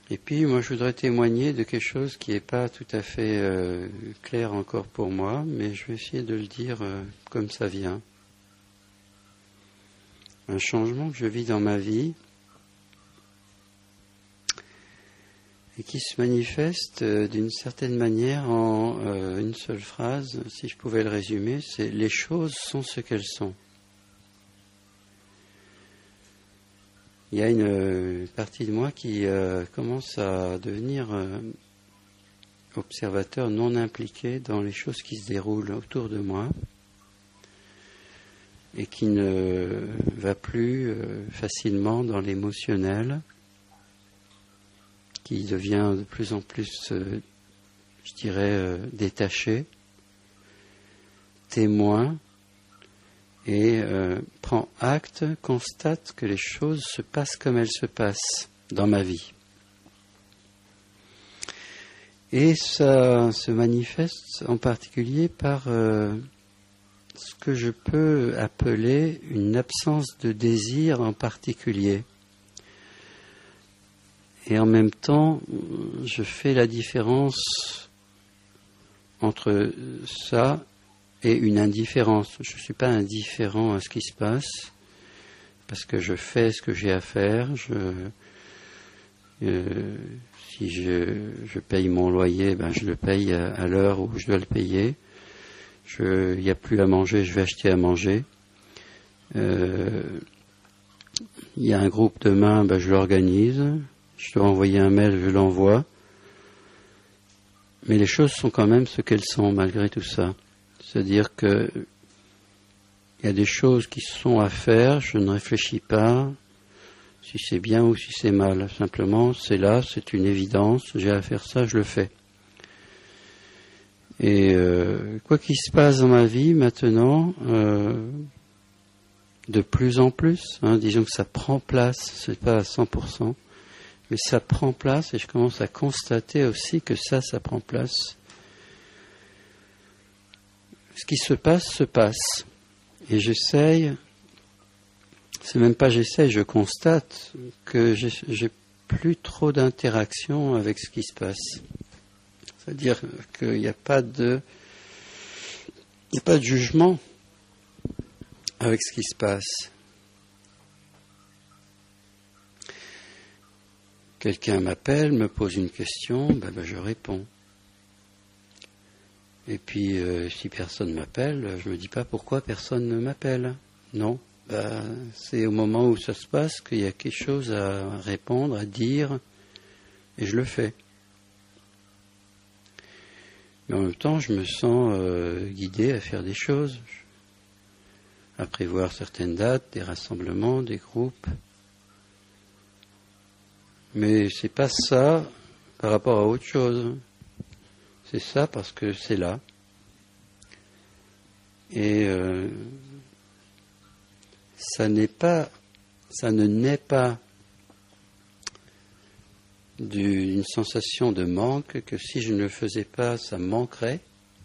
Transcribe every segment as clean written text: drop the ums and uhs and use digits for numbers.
Et puis, moi, je voudrais témoigner de quelque chose qui n'est pas tout à fait clair encore pour moi, mais je vais essayer de le dire comme ça vient. Un changement que je vis dans ma vie et qui se manifeste d'une certaine manière en une seule phrase. Si je pouvais le résumer, c'est « les choses sont ce qu'elles sont ». Il y a une partie de moi qui commence à devenir observateur non impliqué dans les choses qui se déroulent autour de moi et qui ne va plus facilement dans l'émotionnel, qui devient de plus en plus, je dirais, détaché, témoin, et prend acte, constate que les choses se passent comme elles se passent dans ma vie. Et ça se manifeste en particulier par ce que je peux appeler une absence de désir en particulier. Et en même temps, je fais la différence entre ça et une indifférence. Je ne suis pas indifférent à ce qui se passe, parce que je fais ce que j'ai à faire. Si je paye mon loyer, je le paye à l'heure où je dois le payer. Il n'y a plus à manger, je vais acheter à manger. Il y a un groupe demain, je l'organise. Je dois envoyer un mail, je l'envoie. Mais les choses sont quand même ce qu'elles sont, malgré tout ça. C'est-à-dire que il y a des choses qui sont à faire, je ne réfléchis pas si c'est bien ou si c'est mal. Simplement, c'est là, c'est une évidence, j'ai à faire ça, je le fais. Et quoi qu'il se passe dans ma vie maintenant, de plus en plus, disons que ça prend place, c'est pas à 100%, mais ça prend place et je commence à constater aussi que ça prend place. Ce qui se passe, et j'essaye, c'est même pas j'essaye, je constate que j'ai plus trop d'interaction avec ce qui se passe. C'est-à-dire qu'il n'y a pas de jugement avec ce qui se passe. Quelqu'un m'appelle, me pose une question, je réponds. Et puis, si personne m'appelle, je me dis pas pourquoi personne ne m'appelle. Non, c'est au moment où ça se passe qu'il y a quelque chose à répondre, à dire, et je le fais. Mais en même temps, je me sens guidé à faire des choses, à prévoir certaines dates, des rassemblements, des groupes. Mais c'est pas ça par rapport à autre chose. C'est ça parce que c'est là. Et ça ne naît pas d'une sensation de manque, que si je ne le faisais pas, ça manquerait.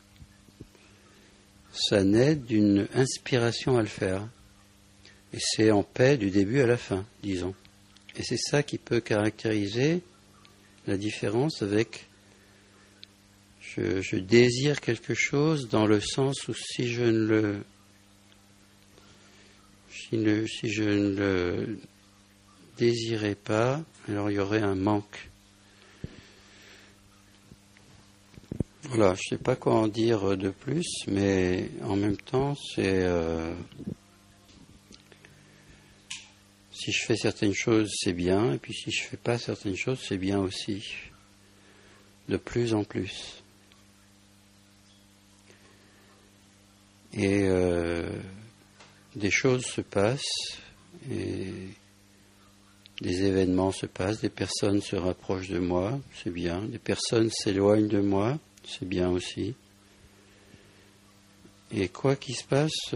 Ça naît d'une inspiration à le faire. Et c'est en paix du début à la fin, disons. Et c'est ça qui peut caractériser la différence avec je désire quelque chose dans le sens où si je ne le désirais pas, alors il y aurait un manque. Voilà, je ne sais pas quoi en dire de plus, mais en même temps, c'est si je fais certaines choses, c'est bien, et puis si je ne fais pas certaines choses, c'est bien aussi, de plus en plus. Et des choses se passent, et des événements se passent, des personnes se rapprochent de moi, c'est bien, des personnes s'éloignent de moi, c'est bien aussi. Et quoi qu'il se passe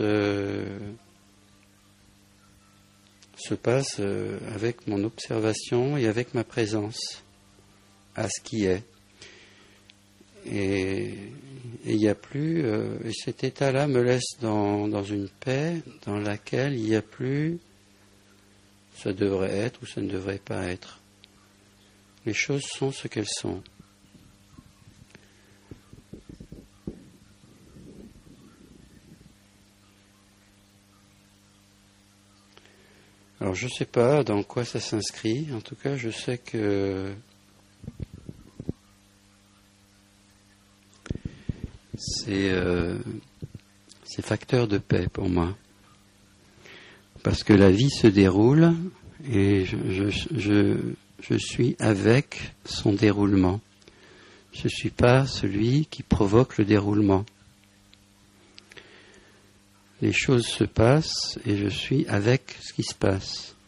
avec mon observation et avec ma présence à ce qui est. Et il n'y a plus, et cet état-là me laisse dans une paix dans laquelle il n'y a plus ça devrait être ou ça ne devrait pas être. Les choses sont ce qu'elles sont. Alors je ne sais pas dans quoi ça s'inscrit, en tout cas je sais que c'est facteur de paix pour moi. Parce que la vie se déroule et je suis avec son déroulement. Je ne suis pas celui qui provoque le déroulement. Les choses se passent et je suis avec ce qui se passe.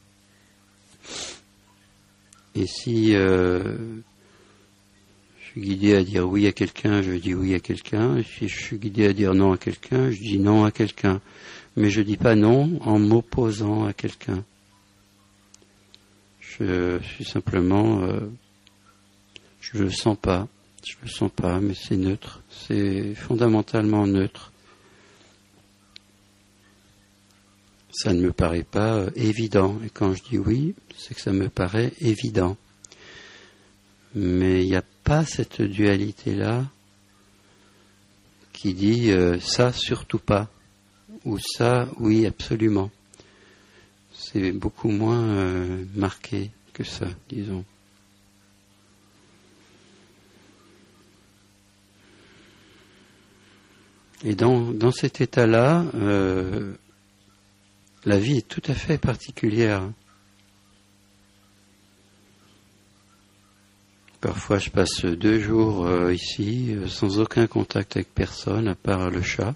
Et si je suis guidé à dire oui à quelqu'un, je dis oui à quelqu'un. Et si je suis guidé à dire non à quelqu'un, je dis non à quelqu'un. Mais je ne dis pas non en m'opposant à quelqu'un. Je suis simplement... je ne le sens pas. Je ne le sens pas, mais c'est neutre. C'est fondamentalement neutre. Ça ne me paraît pas évident. Et quand je dis oui, c'est que ça me paraît évident. Mais il n'y a pas cette dualité-là qui dit ça surtout pas ou ça oui absolument. C'est beaucoup moins marqué que ça, disons. Et dans cet état-là, la vie est tout à fait particulière. Parfois, je passe 2 jours ici, sans aucun contact avec personne, à part le chat.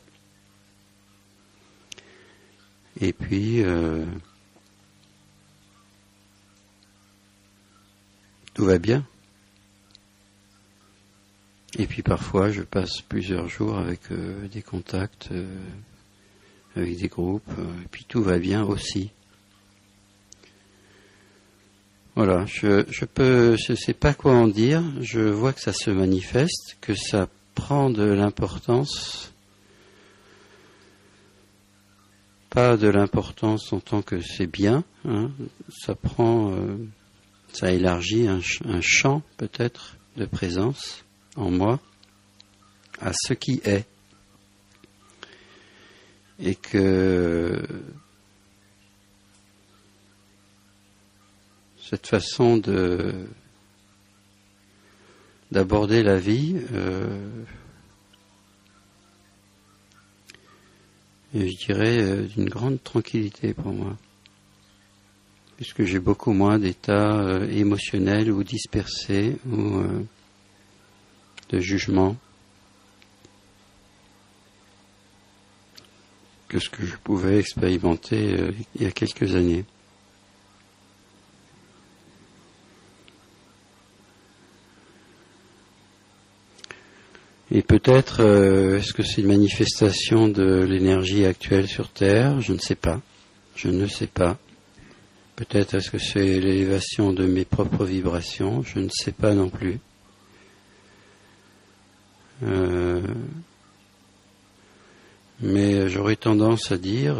Et puis, tout va bien. Et puis parfois, je passe plusieurs jours avec des contacts, avec des groupes, et puis tout va bien aussi. Voilà, je sais pas quoi en dire, je vois que ça se manifeste, que ça prend de l'importance, pas de l'importance en tant que c'est bien, hein, ça élargit un champ peut-être de présence en moi à ce qui est. Et que cette façon d'aborder la vie, je dirais d'une grande tranquillité pour moi, puisque j'ai beaucoup moins d'états émotionnels ou dispersés ou de jugement que ce que je pouvais expérimenter il y a quelques années. Et peut-être, est-ce que c'est une manifestation de l'énergie actuelle sur Terre ? Je ne sais pas. Je ne sais pas. Peut-être est-ce que c'est l'élévation de mes propres vibrations ? Je ne sais pas non plus. Mais j'aurais tendance à dire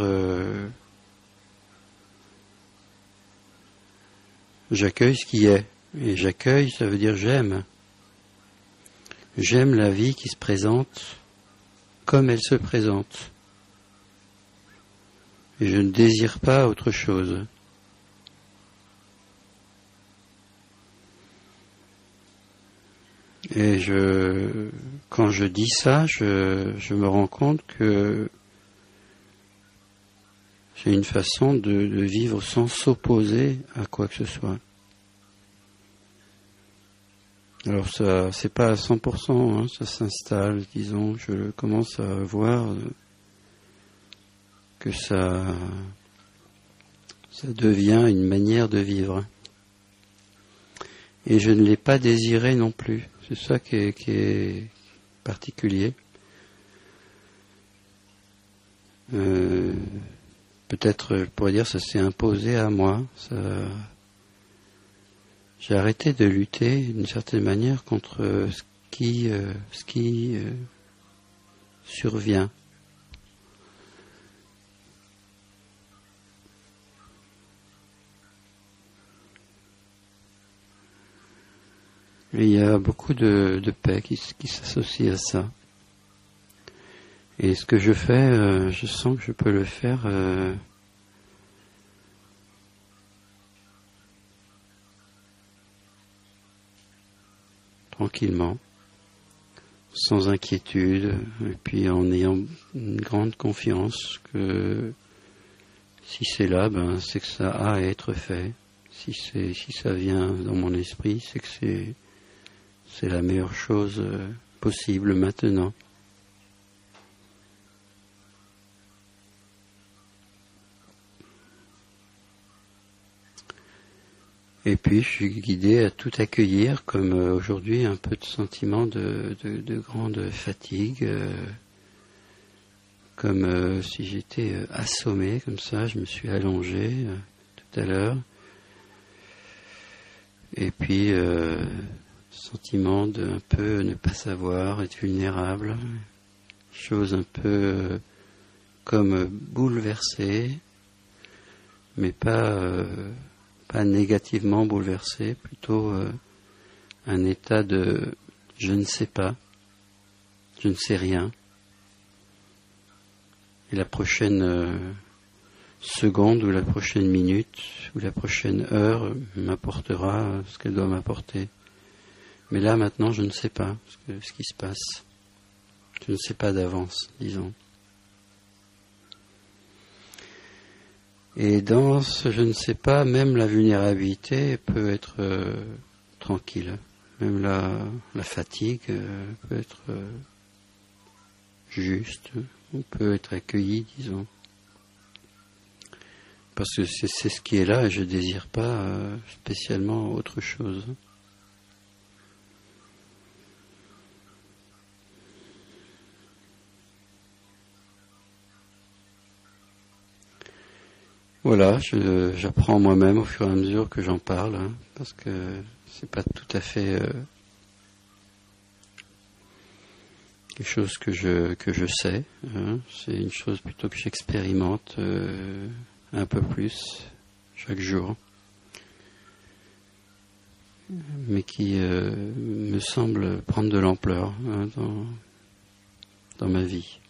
j'accueille ce qui est. Et j'accueille, ça veut dire j'aime. J'aime la vie qui se présente comme elle se présente. Et je ne désire pas autre chose. Et quand je dis ça, je me rends compte que c'est une façon de vivre sans s'opposer à quoi que ce soit. Alors ça, c'est pas à 100%, hein, ça s'installe, disons, je commence à voir que ça devient une manière de vivre. Et je ne l'ai pas désiré non plus. C'est ça qui est particulier. Peut-être, je pourrais dire, ça s'est imposé à moi. J'ai arrêté de lutter d'une certaine manière contre ce qui survient. Et il y a beaucoup de paix qui s'associe à ça. Et ce que je fais, je sens que je peux le faire tranquillement, sans inquiétude, et puis en ayant une grande confiance que si c'est là, c'est que ça a à être fait. Si ça vient dans mon esprit, c'est que c'est la meilleure chose possible maintenant. Et puis je suis guidé à tout accueillir, comme aujourd'hui un peu de sentiment de grande fatigue, comme si j'étais assommé comme ça. Je me suis allongé tout à l'heure. Et puis sentiment de un peu ne pas savoir, être vulnérable, chose un peu comme bouleversée, mais pas négativement bouleversé, plutôt un état de je ne sais pas, je ne sais rien. Et la prochaine seconde ou la prochaine minute ou la prochaine heure m'apportera ce qu'elle doit m'apporter. Mais là maintenant je ne sais pas ce qui se passe. Je ne sais pas d'avance, disons. Et dans ce je ne sais pas, même la vulnérabilité peut être tranquille. Même la fatigue peut être juste, on peut être accueilli, disons. Parce que c'est ce qui est là et je ne désire pas spécialement autre chose. Voilà, j'apprends moi-même au fur et à mesure que j'en parle, parce que c'est pas tout à fait quelque chose que je sais. C'est une chose plutôt que j'expérimente un peu plus chaque jour, mais qui me semble prendre de l'ampleur dans ma vie.